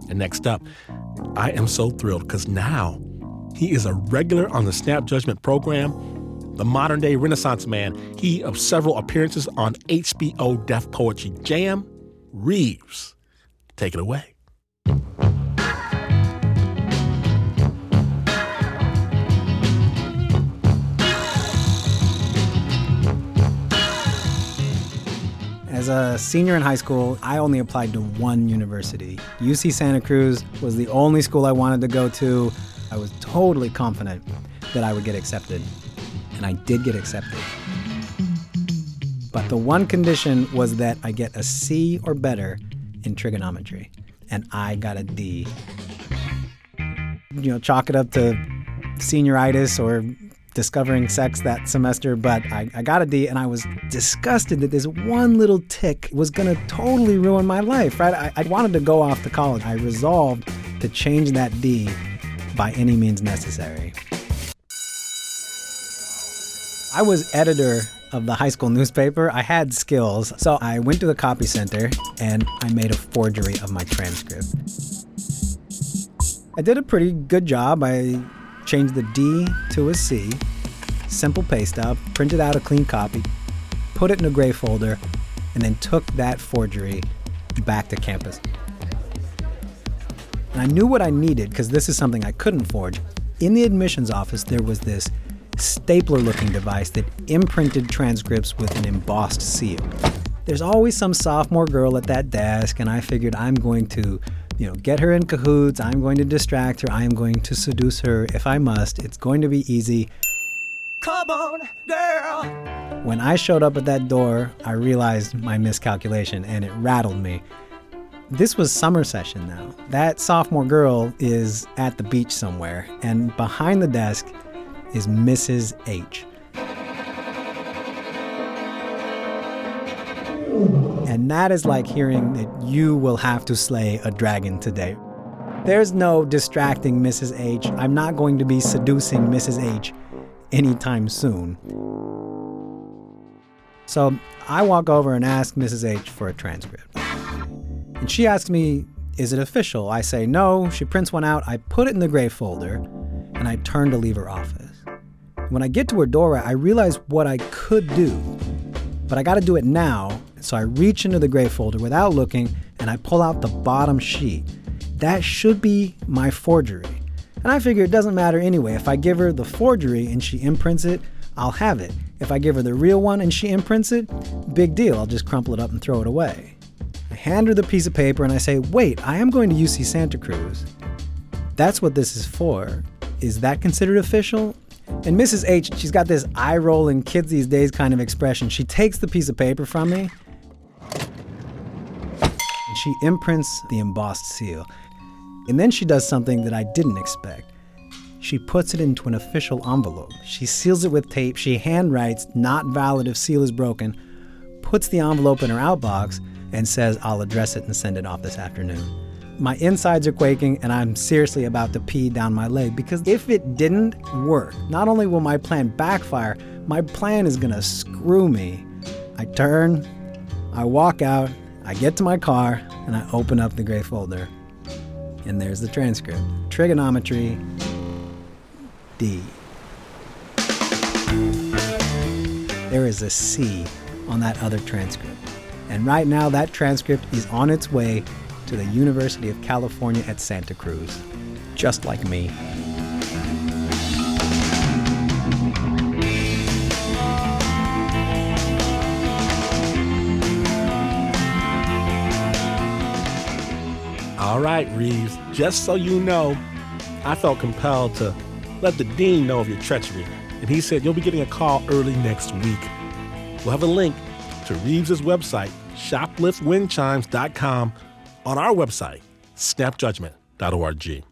And next up, I am so thrilled because now he is a regular on the Snap Judgment program, the modern-day Renaissance man, he of several appearances on HBO Def Poetry Jam, Reeves. Take it away. As a senior in high school, I only applied to one university. UC Santa Cruz was the only school I wanted to go to. I was totally confident that I would get accepted. And I did get accepted. But the one condition was that I get a C or better in trigonometry. And I got a D. Chalk it up to senioritis or discovering sex that semester, but I got a D, and I was disgusted that this one little tick was going to totally ruin my life, right? I wanted to go off to college. I resolved to change that D by any means necessary. I was editor of the high school newspaper. I had skills, so I went to the copy center, and I made a forgery of my transcript. I did a pretty good job. I changed the D to a C, simple paste up, printed out a clean copy, put it in a gray folder, and then took that forgery back to campus. And I knew what I needed, because this is something I couldn't forge. In the admissions office, there was this stapler-looking device that imprinted transcripts with an embossed seal. There's always some sophomore girl at that desk, and I figured I'm going to get her in cahoots. I'm going to distract her. I am going to seduce her if I must. It's going to be easy. Come on, girl. When I showed up at that door, I realized my miscalculation, and it rattled me. This was summer session now. That sophomore girl is at the beach somewhere, and behind the desk is Mrs. H. And that is like hearing that you will have to slay a dragon today. There's no distracting Mrs. H. I'm not going to be seducing Mrs. H anytime soon. So I walk over and ask Mrs. H for a transcript. And she asks me, is it official? I say no. She prints one out. I put it in the gray folder, and I turn to leave her office. When I get to her door, I realize what I could do, but I got to do it now. So I reach into the gray folder without looking, and I pull out the bottom sheet. That should be my forgery. And I figure it doesn't matter anyway. If I give her the forgery and she imprints it, I'll have it. If I give her the real one and she imprints it, big deal. I'll just crumple it up and throw it away. I hand her the piece of paper and I say, wait, I am going to UC Santa Cruz. That's what this is for. Is that considered official? And Mrs. H, she's got this eye-rolling kids these days kind of expression. She takes the piece of paper from me and she imprints the embossed seal. And then she does something that I didn't expect. She puts it into an official envelope. She seals it with tape. She handwrites, not valid if seal is broken, puts the envelope in her outbox, and says, I'll address it and send it off this afternoon. My insides are quaking, and I'm seriously about to pee down my leg, because if it didn't work, not only will my plan backfire, my plan is going to screw me. I turn, I walk out, I get to my car, and I open up the gray folder. And there's the transcript. Trigonometry, D. There is a C on that other transcript. And right now, that transcript is on its way to the University of California at Santa Cruz, just like me. All right, Reeves, just so you know, I felt compelled to let the dean know of your treachery, and he said you'll be getting a call early next week. We'll have a link to Reeves' website, shopliftwindchimes.com, on our website, snapjudgment.org.